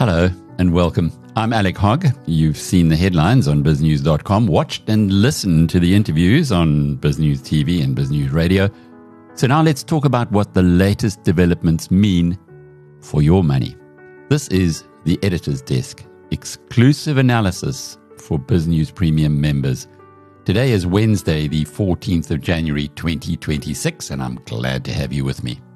Hello and welcome. I'm Alec Hogg. You've seen the headlines on biznews.com, watched and listened to the interviews on BizNews TV and BizNews Radio. So now let's talk about what the latest developments mean for your money. This is the Editor's Desk, exclusive analysis for BizNews Premium members. Today is Wednesday, the 14th of January 2026, and I'm glad to have you with me.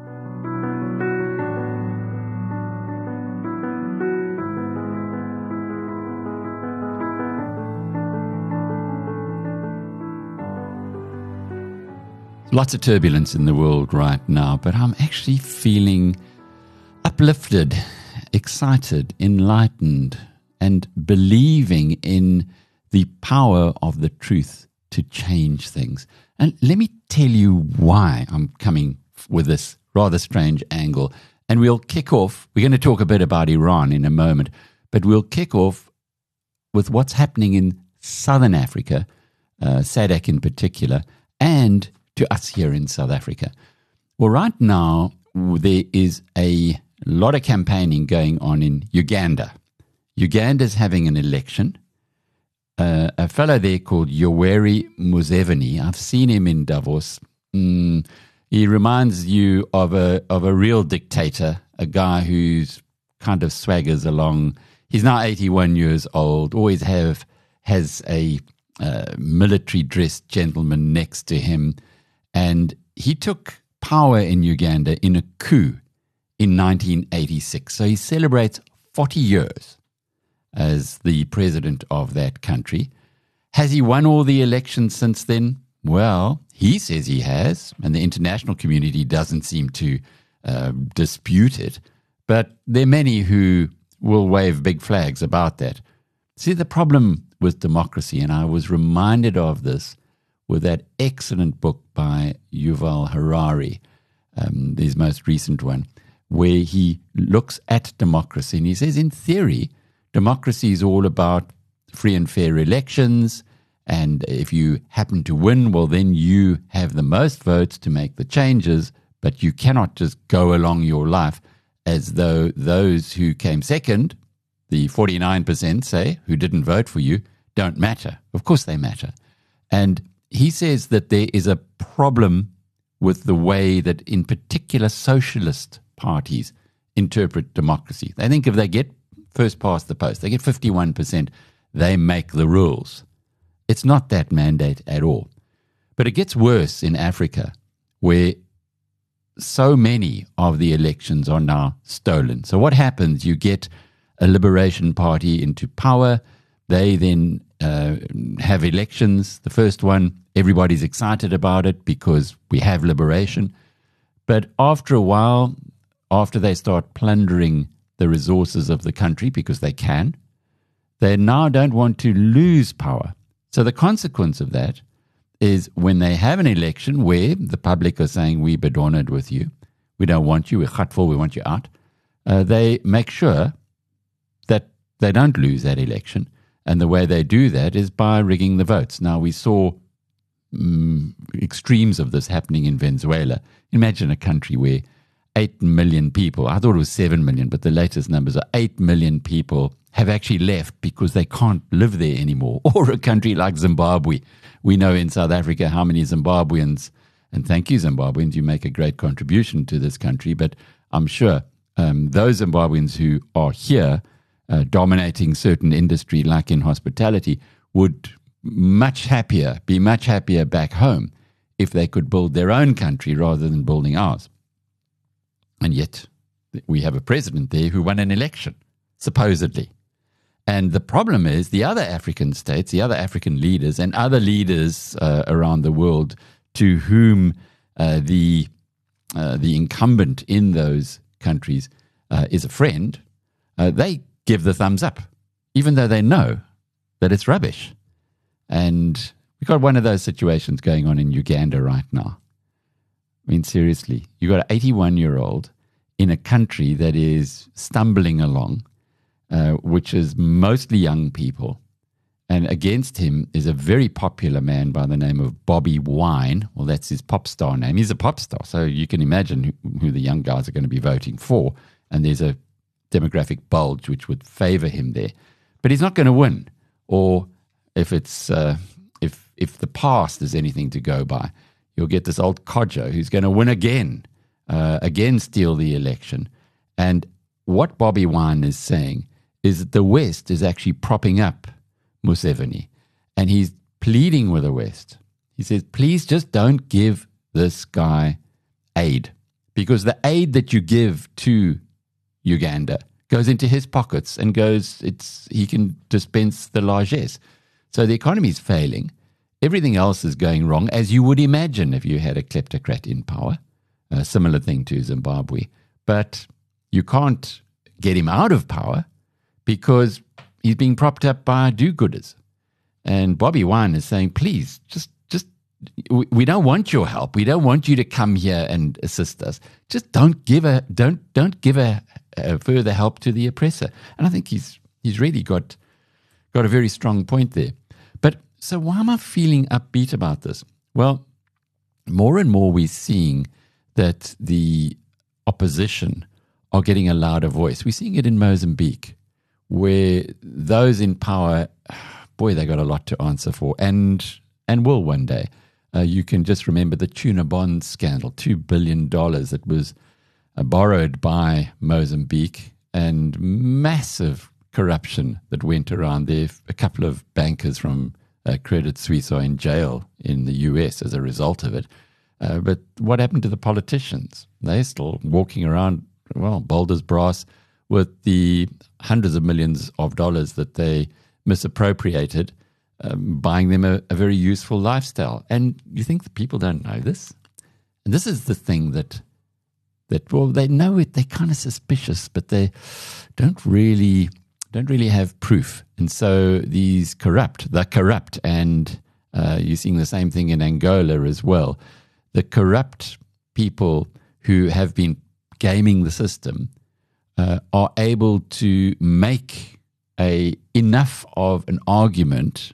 Lots of turbulence in the world right now, but I'm actually feeling uplifted, excited, enlightened, and believing in the power of the truth to change things. And let me tell you why I'm coming with this rather strange angle. And we'll kick off, we're going to talk a bit about Iran in a moment, but we'll kick off with what's happening in Southern Africa, SADC in particular, and to us here in South Africa. Well, right now, there is a lot of campaigning going on in Uganda. Uganda's having an election. A fellow there called Yoweri Museveni, I've seen him in Davos. He reminds you of a real dictator, a guy who's kind of swaggers along. He's now 81 years old, always has a military-dressed gentleman next to him. And he took power in Uganda in a coup in 1986. So he celebrates 40 years as the president of that country. Has he won all the elections since then? Well, he says he has, and the international community doesn't seem to dispute it. But there are many who will wave big flags about that. See, the problem with democracy, and I was reminded of this with that excellent book by Yuval Harari, his most recent one, where he looks at democracy and he says, in theory, democracy is all about free and fair elections, and if you happen to win, well, then you have the most votes to make the changes, but you cannot just go along your life as though those who came second, the 49%, say, who didn't vote for you, don't matter. Of course they matter. And he says that there is a problem with the way that, in particular, socialist parties interpret democracy. They think if they get first past the post, they get 51%, they make the rules. It's not that mandate at all. But it gets worse in Africa, where so many of the elections are now stolen. So what happens? You get a liberation party into power. They then have elections. The first one, everybody's excited about it because we have liberation. But after a while, after they start plundering the resources of the country because they can, they now don't want to lose power. So the consequence of that is when they have an election where the public are saying, we're bedonnered with you, we don't want you, we're gutful, we want you out, they make sure that they don't lose that election. And the way they do that is by rigging the votes. Now, we saw extremes of this happening in Venezuela. Imagine a country where 8 million people, I thought it was 7 million, but the latest numbers are 8 million people have actually left because they can't live there anymore. Or a country like Zimbabwe. We know in South Africa how many Zimbabweans, and thank you Zimbabweans, you make a great contribution to this country, but I'm sure those Zimbabweans who are here dominating certain industry like in hospitality would be much happier back home if they could build their own country rather than building ours. And yet we have a president there who won an election, supposedly. And the problem is the other African states, the other African leaders and other leaders around the world to whom the incumbent in those countries is a friend, they give the thumbs up, even though they know that it's rubbish. And we've got one of those situations going on in Uganda right now. I mean, seriously, you've got an 81-year-old in a country that is stumbling along, which is mostly young people. And against him is a very popular man by the name of Bobby Wine. Well, that's his pop star name. He's a pop star, so you can imagine who the young guys are going to be voting for. And there's a demographic bulge which would favor him there. But he's not going to win. Or if it's if the past is anything to go by, you'll get this old codger who's going to win again steal the election. And what Bobby Wine is saying is that the West is actually propping up Museveni. And he's pleading with the West. He says, please just don't give this guy aid. Because the aid that you give to Uganda goes into his pockets and he can dispense the largesse. So the economy is failing. Everything else is going wrong, as you would imagine if you had a kleptocrat in power. A similar thing to Zimbabwe. But you can't get him out of power because he's being propped up by do-gooders. And Bobby Wine is saying, please, just we don't want your help. We don't want you to come here and assist us. Just don't give a further help to the oppressor. And I think he's really got a very strong point there. But so why am I feeling upbeat about this? Well, more and more we're seeing that the opposition are getting a louder voice. We're seeing it in Mozambique, where those in power, boy, they got a lot to answer for, and will one day. You can just remember the tuna bond scandal, $2 billion that was borrowed by Mozambique, and massive corruption that went around there. A couple of bankers from Credit Suisse are in jail in the US as a result of it. But what happened to the politicians? They're still walking around, boulders brass, with the hundreds of millions of dollars that they misappropriated, buying them a very useful lifestyle. And you think the people don't know this? And this is the thing that they know it, they're kind of suspicious, but they don't really have proof. And so they're corrupt, and you're seeing the same thing in Angola as well. The corrupt people who have been gaming the system are able to make enough of an argument,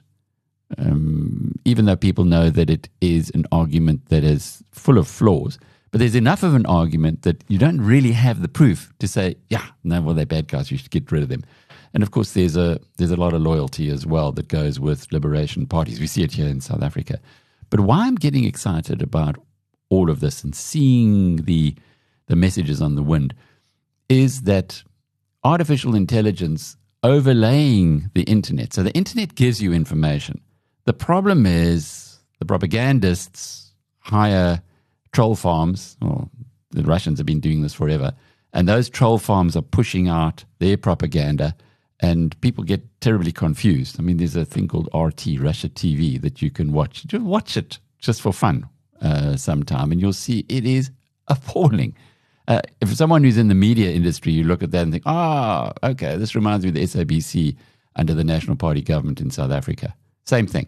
even though people know that it is an argument that is full of flaws. But there's enough of an argument that you don't really have the proof to say, they're bad guys, you should get rid of them. And of course, there's a lot of loyalty as well that goes with liberation parties. We see it here in South Africa. But why I'm getting excited about all of this and seeing the messages on the wind is that artificial intelligence overlaying the internet. So the internet gives you information. The problem is the propagandists hire troll farms, or the Russians have been doing this forever, and those troll farms are pushing out their propaganda, and people get terribly confused. I mean, there's a thing called RT, Russia TV, that you can watch. Just watch it just for fun sometime, and you'll see it is appalling. If someone who's in the media industry, you look at that and think, okay, this reminds me of the SABC under the National Party government in South Africa. Same thing.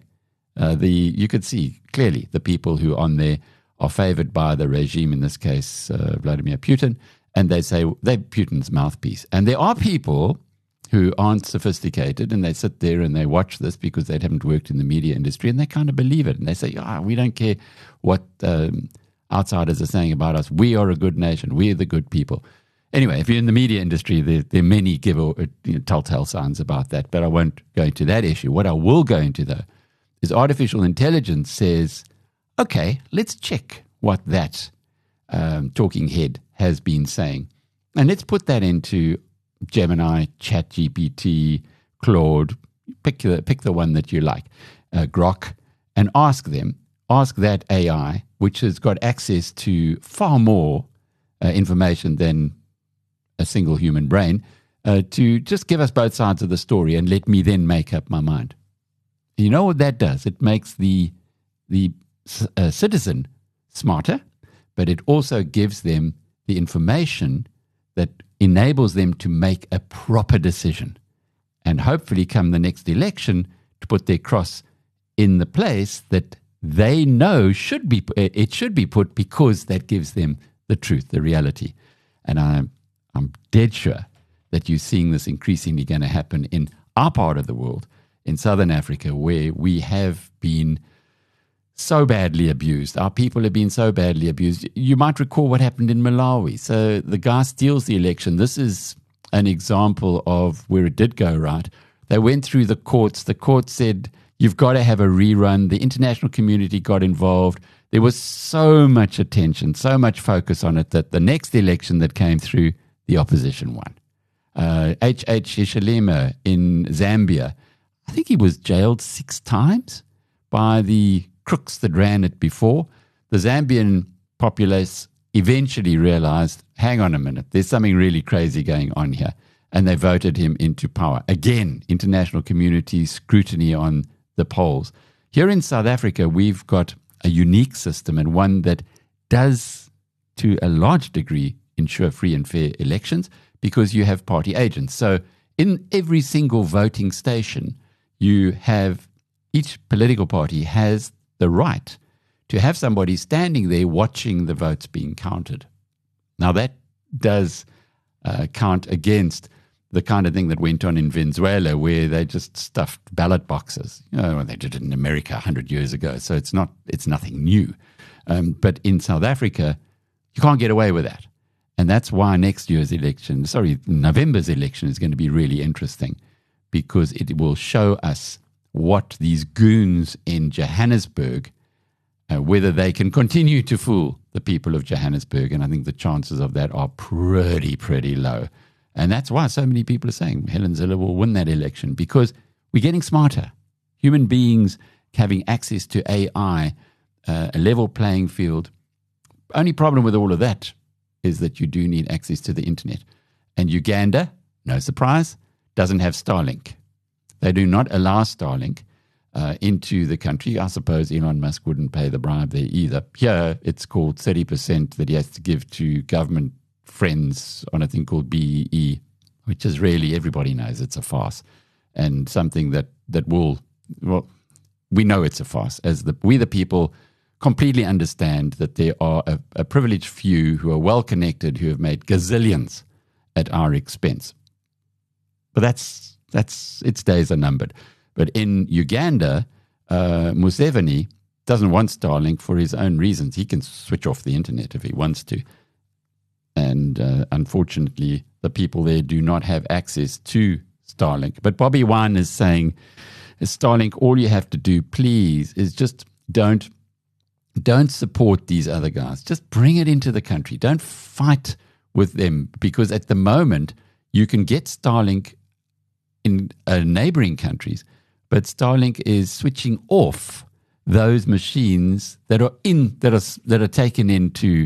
You could see clearly the people who on there are favored by the regime, in this case, Vladimir Putin, and they say they're Putin's mouthpiece. And there are people who aren't sophisticated, and they sit there and they watch this because they haven't worked in the media industry, and they kind of believe it. And they say, we don't care what outsiders are saying about us. We are a good nation. We're the good people. Anyway, if you're in the media industry, there are many telltale signs about that, but I won't go into that issue. What I will go into, though, is artificial intelligence says, okay, let's check what that talking head has been saying. And let's put that into Gemini, ChatGPT, Claude, pick the one that you like, Grok, and ask that AI, which has got access to far more information than a single human brain, to just give us both sides of the story and let me then make up my mind. You know what that does? It makes the citizen smarter, but it also gives them the information that enables them to make a proper decision, and hopefully come the next election to put their cross in the place that they know should be put, because that gives them the truth, the reality. And I'm dead sure that you're seeing this increasingly going to happen in our part of the world, in Southern Africa, where we have been so badly abused. Our people have been so badly abused. You might recall what happened in Malawi. So the guy steals the election. This is an example of where it did go right. They went through the courts. The court said, you've got to have a rerun. The international community got involved. There was so much attention, so much focus on it that the next election that came through, the opposition won. H.H. Hichilema in Zambia, I think he was jailed 6 times by the crooks that ran it before. The Zambian populace eventually realized, hang on a minute, there's something really crazy going on here. And they voted him into power. Again, international community scrutiny on the polls. Here in South Africa, we've got a unique system, and one that does, to a large degree, ensure free and fair elections, because you have party agents. So in every single voting station, you have, each political party has the right to have somebody standing there watching the votes being counted. Now that does count against the kind of thing that went on in Venezuela, where they just stuffed ballot boxes. They did it in America 100 years ago, so it's nothing new. But in South Africa, you can't get away with that. And that's why November's election is going to be really interesting, because it will show us what these goons in Johannesburg, whether they can continue to fool the people of Johannesburg. And I think the chances of that are pretty low. And that's why so many people are saying Helen Zille will win that election, because we're getting smarter. Human beings having access to AI, a level playing field. Only problem with all of that is that you do need access to the internet. And Uganda, no surprise, doesn't have Starlink. They do not allow Starlink into the country. I suppose Elon Musk wouldn't pay the bribe there either. Here, it's called 30% that he has to give to government friends on a thing called BEE, which is really, everybody knows it's a farce, and something that will, well, we know it's a farce, as we the people completely understand that there are a privileged few who are well connected, who have made gazillions at our expense. But that's its days are numbered. But in Uganda, Museveni doesn't want Starlink for his own reasons. He can switch off the internet if he wants to. And unfortunately, the people there do not have access to Starlink. But Bobi Wine is saying, Starlink, all you have to do, please, is just don't support these other guys. Just bring it into the country. Don't fight with them, because at the moment, you can get Starlink in neighboring countries, but Starlink is switching off those machines that are taken into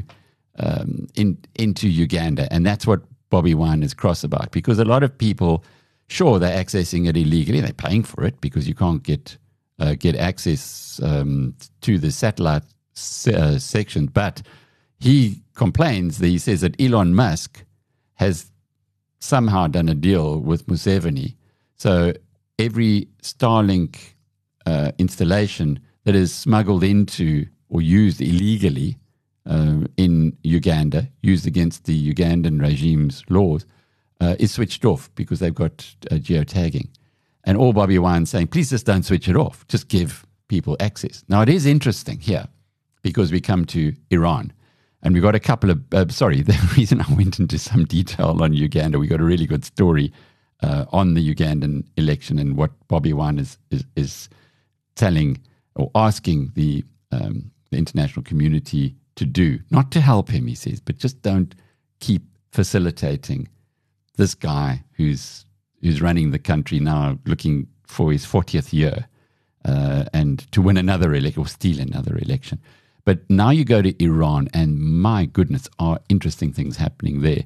Uganda. And that's what Bobi Wine is cross about, because a lot of people, sure, they're accessing it illegally. They're paying for it because you can't get access to the satellite section. But he complains that he says that Elon Musk has somehow done a deal with Museveni. So every Starlink installation that is smuggled into or used illegally in Uganda, used against the Ugandan regime's laws, is switched off because they've got geotagging. And all Bobi Wine's saying, please just don't switch it off. Just give people access. Now, it is interesting here because we come to Iran. And we got a couple of, the reason I went into some detail on Uganda, we got a really good story on the Ugandan election and what Bobi Wine is telling or asking the international community to do. Not to help him, he says, but just don't keep facilitating this guy who's running the country now, looking for his 40th year and to win another election or steal another election. But now you go to Iran, and my goodness, are interesting things happening there.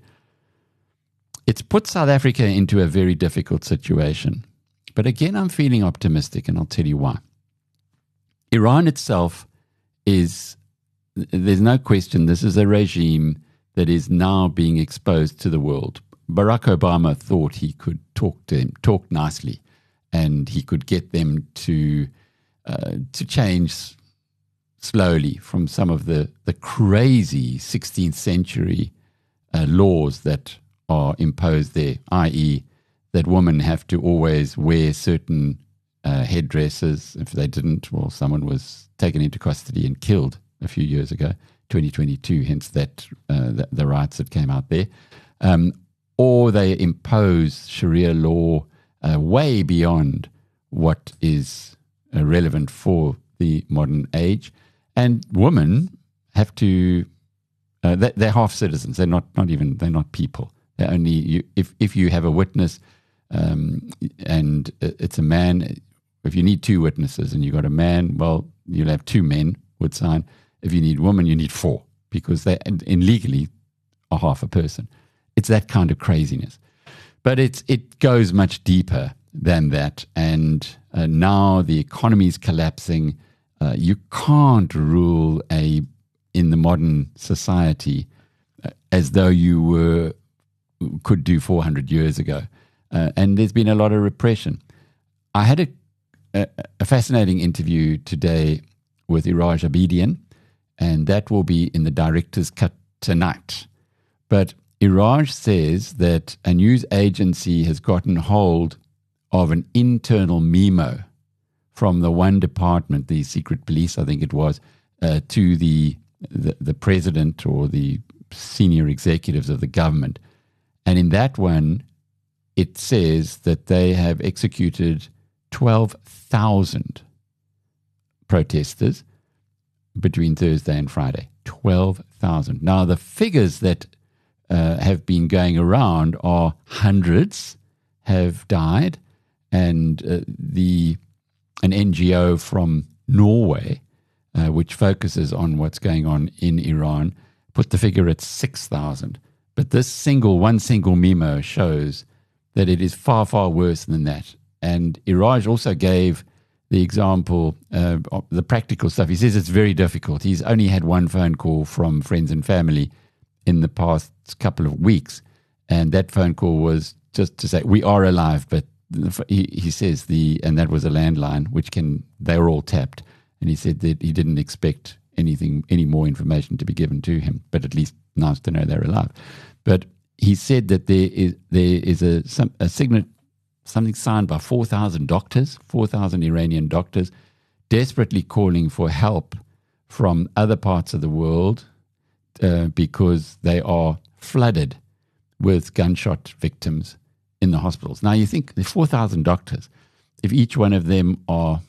It's put South Africa into a very difficult situation. But again, I'm feeling optimistic, and I'll tell you why. Iran itself there's no question, this is a regime that is now being exposed to the world. Barack Obama thought he could talk nicely, and he could get them to change slowly from some of the crazy 16th century laws that are imposed there, i.e. that women have to always wear certain headdresses. If they didn't, well, someone was taken into custody and killed a few years ago, 2022, hence that the riots that came out there. or they impose Sharia law way beyond what is relevant for the modern age. And women have to, they're half citizens. They're not people. They're only, if you have a witness and it's a man, if you need 2 witnesses and you've got a man, well, you'll have 2 men would sign. If you need a woman, you need 4, because they legally are half a person. It's that kind of craziness. But it goes much deeper than that. And now the economy is collapsing. You can't rule in the modern society as though you could do 400 years ago. And there's been a lot of repression. I had a fascinating interview today with Iraj Abedian, and that will be in the director's cut tonight. But Iraj says that a news agency has gotten hold of an internal memo from the one department, the secret police, I think it was, to the president or the senior executives of the government. And in that one, it says that they have executed 12,000 protesters between Thursday and Friday. 12,000. Now, the figures that have been going around are hundreds have died, and an NGO from Norway, which focuses on what's going on in Iran, put the figure at 6,000. But this one single memo shows that it is far, far worse than that. And Iraj also gave the example of the practical stuff. He says it's very difficult. He's only had one phone call from friends and family in the past couple of weeks, and that phone call was just to say, we are alive, but he says and that was a landline, they were all tapped, and he said that he didn't expect any more information to be given to him, but at least nice to know they're alive. But he said that there is a signature, something signed by 4,000 doctors, 4,000 Iranian doctors, desperately calling for help from other parts of the world because they are flooded with gunshot victims in the hospitals. Now, you think the 4,000 doctors, if each one of them are,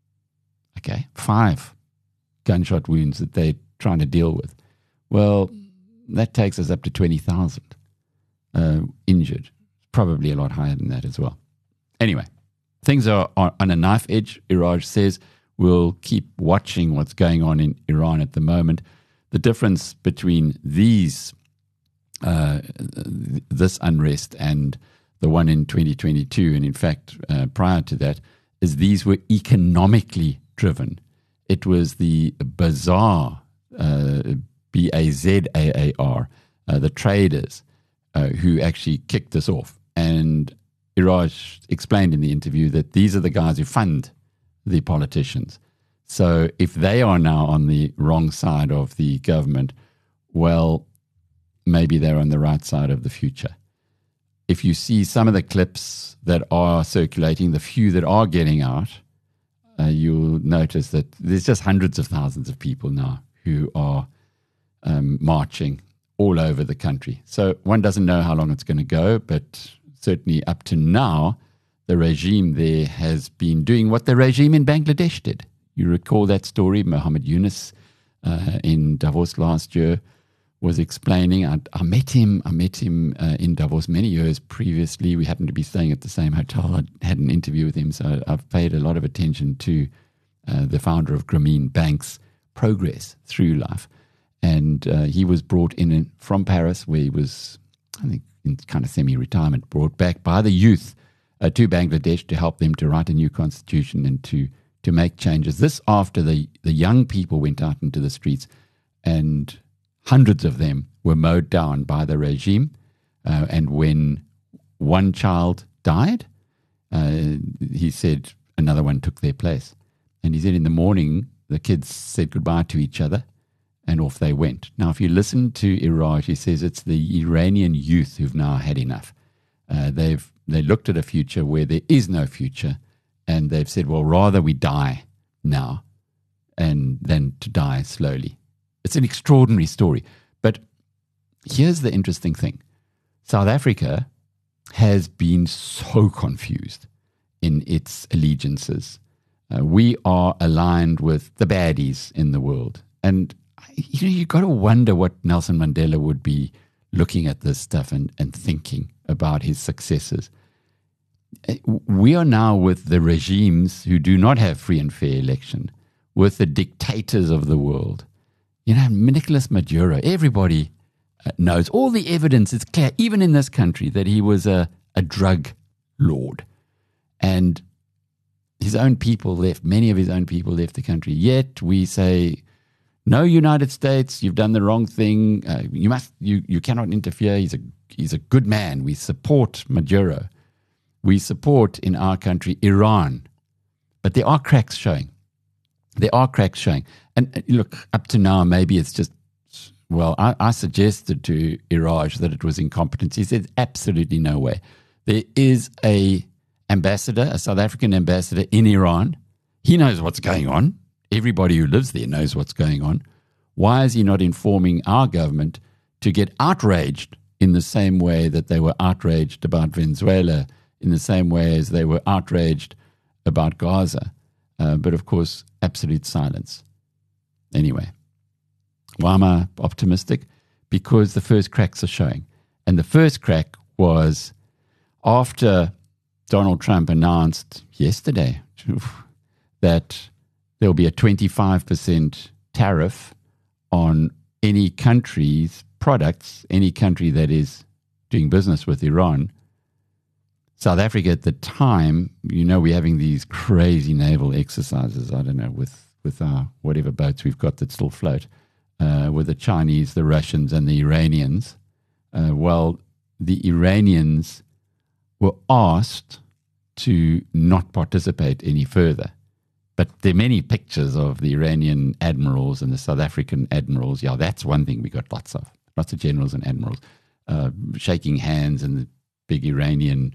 5 gunshot wounds that they're trying to deal with, well, that takes us up to 20,000 injured. Probably a lot higher than that as well. Anyway, things are on a knife edge. Iraj says we'll keep watching what's going on in Iran at the moment. The difference between this unrest and the one in 2022, and in fact prior to that, is these were economically driven. It was the bazaar, B-A-Z-A-A-R, the traders who actually kicked this off. And Iraj explained in the interview that these are the guys who fund the politicians. So if they are now on the wrong side of the government, well, maybe they're on the right side of the future. If you see some of the clips that are circulating, the few that are getting out, you'll notice that there's just hundreds of thousands of people now who are marching all over the country. So one doesn't know how long it's going to go, but certainly up to now, the regime there has been doing what the regime in Bangladesh did. You recall that story, Muhammad Yunus in Davos last year was explaining. I met him in Davos many years previously. We happened to be staying at the same hotel. I had an interview with him, so I've paid a lot of attention to the founder of Grameen Bank's progress through life. And he was brought in from Paris, where he was, I think, in kind of semi-retirement, brought back by the youth to Bangladesh to help them to write a new constitution and to make changes. This after the young people went out into the streets, and hundreds of them were mowed down by the regime. And when one child died, he said another one took their place. And he said in the morning, the kids said goodbye to each other, and off they went. Now, if you listen to Iraj, he says it's the Iranian youth who've now had enough. They looked at a future where there is no future, and they've said, well, rather we die now than to die slowly. It's an extraordinary story. But here's the interesting thing. South Africa has been so confused in its allegiances. We are aligned with the baddies in the world. And you got to wonder what Nelson Mandela would be looking at this stuff and thinking about his successors. We are now with the regimes who do not have free and fair election, with the dictators of the world. Nicolas Maduro, everybody knows. All the evidence is clear, even in this country, that he was a drug lord. And many of his own people left the country. Yet we say, no, United States, you've done the wrong thing. You cannot interfere. He's a good man. We support Maduro. We support in our country Iran. But there are cracks showing. And look, up to now, maybe it's just, I suggested to Iraj that it was incompetence. He said, absolutely no way. There is a South African ambassador in Iran. He knows what's going on. Everybody who lives there knows what's going on. Why is he not informing our government to get outraged in the same way that they were outraged about Venezuela, in the same way as they were outraged about Gaza? But of course, absolute silence. Anyway, why am I optimistic? Because the first cracks are showing. And the first crack was after Donald Trump announced yesterday that there'll be a 25% tariff on any country's products, any country that is doing business with Iran. South Africa at the time, we're having these crazy naval exercises, I don't know, with our whatever boats we've got that still float, with the Chinese, the Russians, and the Iranians. The Iranians were asked to not participate any further. But there are many pictures of the Iranian admirals and the South African admirals. Yeah, that's one thing we got lots of generals and admirals shaking hands in the big Iranian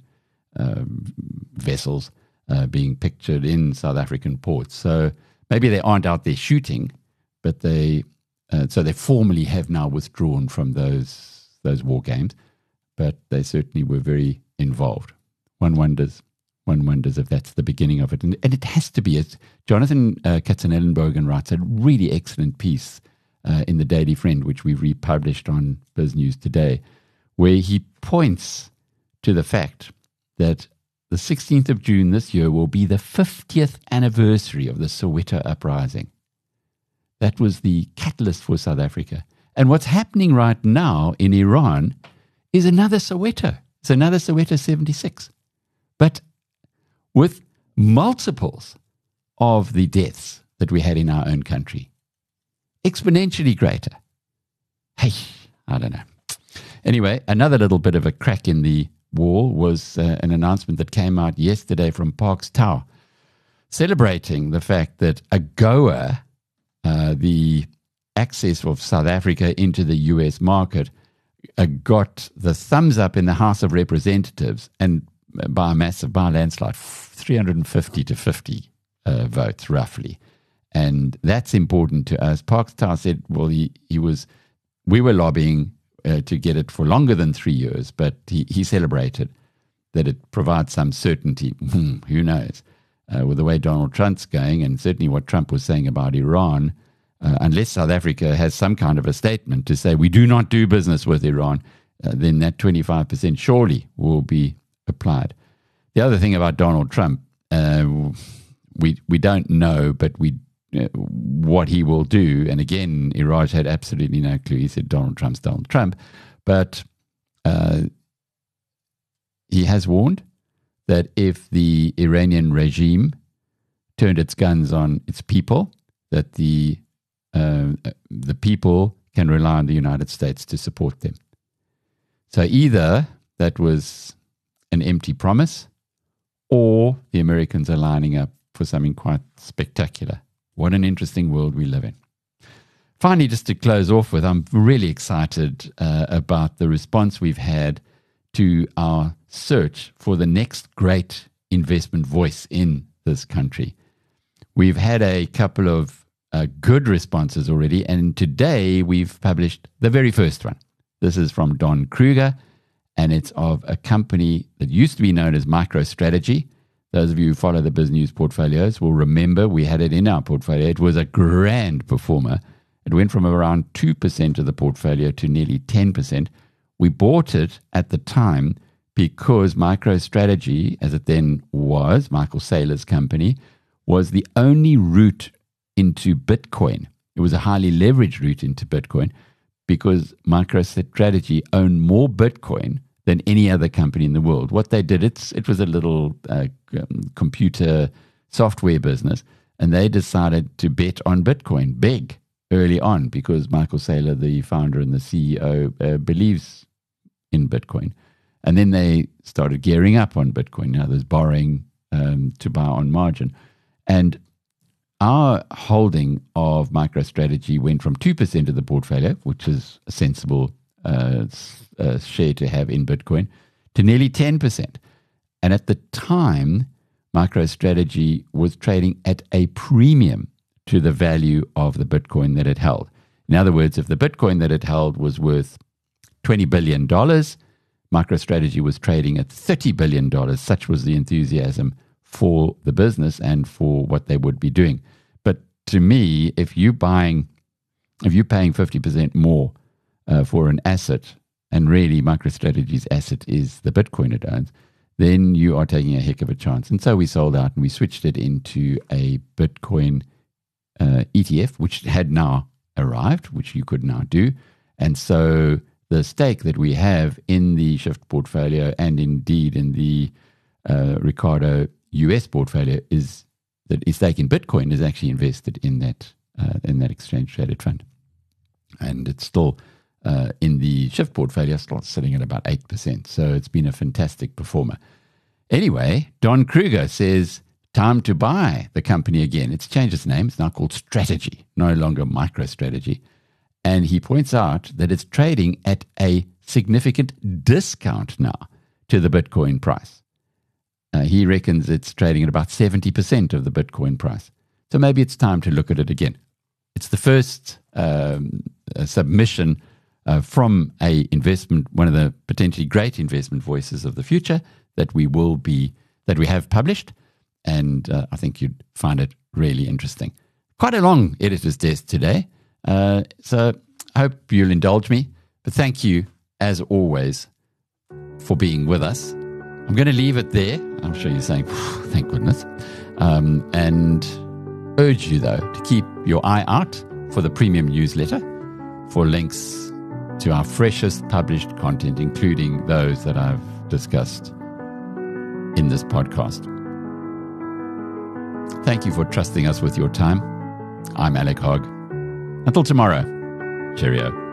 vessels being pictured in South African ports. So maybe they aren't out there shooting, but they formally have now withdrawn from those war games. But they certainly were very involved. One wonders if that's the beginning of it. And it has to be. As Jonathan Katzenellenbogen writes a really excellent piece in the Daily Friend, which we've republished on Biz News today, where he points to the fact that the 16th of June this year will be the 50th anniversary of the Soweto uprising. That was the catalyst for South Africa. And what's happening right now in Iran is another Soweto. It's another Soweto 76. But with multiples of the deaths that we had in our own country. Exponentially greater. Hey, I don't know. Anyway, another little bit of a crack in the wall was an announcement that came out yesterday from Parks Tower, celebrating the fact that AGOA, the access of South Africa into the US market, got the thumbs up in the House of Representatives, and by a landslide, 350 to 50 votes, roughly. And that's important to us. Parks Tower said, we were lobbying to get it for longer than 3 years, but he celebrated that it provides some certainty. Who knows? With the way Donald Trump's going, and certainly what Trump was saying about Iran, unless South Africa has some kind of a statement to say we do not do business with Iran, then that 25% surely will be applied. The other thing about Donald Trump, we don't know, but what he will do. And again, Iraj had absolutely no clue. He said Donald Trump's Donald Trump, but he has warned that if the Iranian regime turned its guns on its people, that the people can rely on the United States to support them. So either that was an empty promise, or the Americans are lining up for something quite spectacular. What an interesting world we live in. Finally, just to close off with, I'm really excited about the response we've had to our search for the next great investment voice in this country. We've had a couple of good responses already, and today we've published the very first one. This is from Don Kruger, and it's of a company that used to be known as MicroStrategy. Those of you who follow the BizNews portfolios will remember we had it in our portfolio. It was a grand performer. It went from around 2% of the portfolio to nearly 10%. We bought it at the time because MicroStrategy, as it then was, Michael Saylor's company, was the only route into Bitcoin. It was a highly leveraged route into Bitcoin because MicroStrategy owned more Bitcoin than any other company in the world. What they did, it was a little computer software business, and they decided to bet on Bitcoin big early on because Michael Saylor, the founder and the CEO, believes in Bitcoin. And then they started gearing up on Bitcoin. There's borrowing to buy on margin. And our holding of MicroStrategy went from 2% of the portfolio, which is a sensible share to have in Bitcoin, to nearly 10%. And at the time, MicroStrategy was trading at a premium to the value of the Bitcoin that it held. In other words, if the Bitcoin that it held was worth $20 billion, MicroStrategy was trading at $30 billion. Such was the enthusiasm for the business and for what they would be doing. But to me, if you're paying 50% more for an asset, and really MicroStrategy's asset is the Bitcoin it owns, then you are taking a heck of a chance. And so we sold out and we switched it into a Bitcoin ETF, which had now arrived, which you could now do. And so the stake that we have in the Shift portfolio and indeed in the Ricardo US portfolio is that a stake in Bitcoin is actually invested in that exchange traded fund. And it's still in the Shift portfolio, still sitting at about 8%. So it's been a fantastic performer. Anyway, Don Kruger says, time to buy the company again. It's changed its name. It's now called Strategy, no longer MicroStrategy. And he points out that it's trading at a significant discount now to the Bitcoin price. He reckons it's trading at about 70% of the Bitcoin price. So maybe it's time to look at it again. It's the first submission from a investment, one of the potentially great investment voices of the future that we have published. And I think you'd find it really interesting. Quite a long editor's desk today. So I hope you'll indulge me. But thank you, as always, for being with us. I'm going to leave it there. I'm sure you're saying, thank goodness. And urge you, though, to keep your eye out for the premium newsletter for links to our freshest published content, including those that I've discussed in this podcast. Thank you for trusting us with your time. I'm Alec Hogg. Until tomorrow, cheerio.